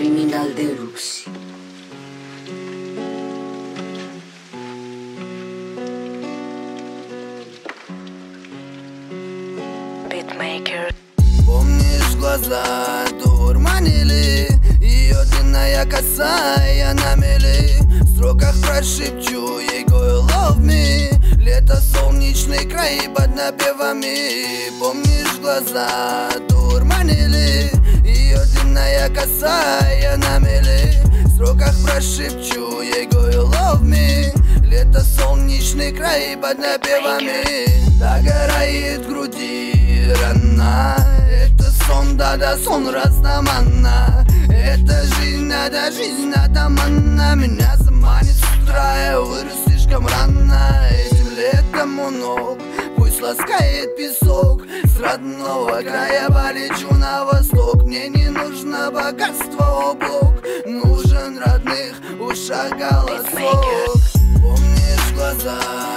Criminal de Rusi. Beatmaker. Помнишь, глаза дурманили, ее длинная коса, я на мели. В строках прошепчу ей go you love me. Лето, солнечный край под напевами. Помнишь, глаза дурманили, ее длинная коса, я на мели. В строках прошепчу ей go you love me. Лето, солнечный край под напевами. Догорает в груди рана. Это сон, да-да, сон растаманна. Это жизнь, надо манна. Меня заманит с утра, я вырос слишком рано. Этим летом у ног пусть ласкает песок. С родного края полечу на восток. Мне не нужно богатство, о Бог. Нужен родных ушах голосок. Помнишь, глаза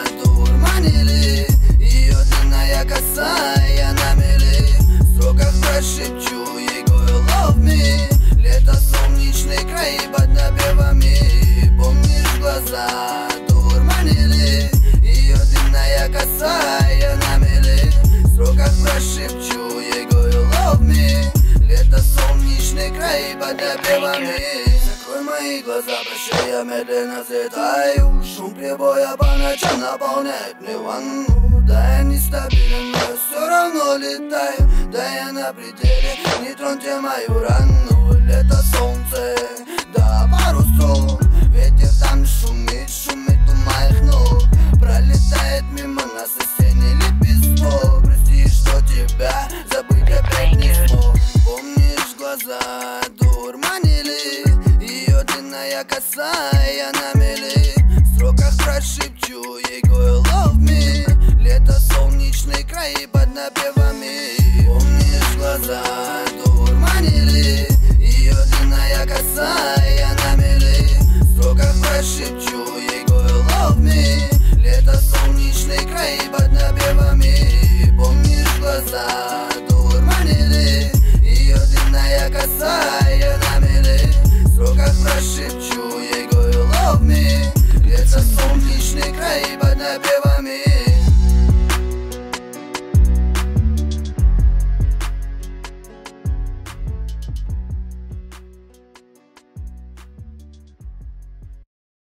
дурманили, ее длинная коса, я на мели. В строках прошепчу ей go you love me. Лето, солнечный край под напевами. Помнишь, глаза дурманили, ее длинная коса, я на мели. В строках прошепчу ей go you love me. Лето, солнечный край под напевами. Закрой мои глаза, прощай, я медленно взлетаю. Шум прибоя по ночам наполняет мне ванну. Да, я нестабилен, но я все равно летаю. Да, я на пределе, не троньте мою рану. Лето, солнце, да, пару строк. Ветер там шумит, шумит у моих ног. Пролетает мимо нас осенний лепесток. Прости, что тебя забыть опять не смог. Помнишь, глаза дурманили, ее длинная коса, я на мели. В строках прошепчу ей go you love me. Лето, солнечный край под напевами. Помнишь, глаза дурманили, ее длинная коса, я на мели. В строках прошепчу ей go you love me. Лето, солнечный край под напевами. Помнишь, глаза дурманили, ее длинная коса, я на мели. В строках прошепчу ей go you love me. Лето, солнечный край под напевами.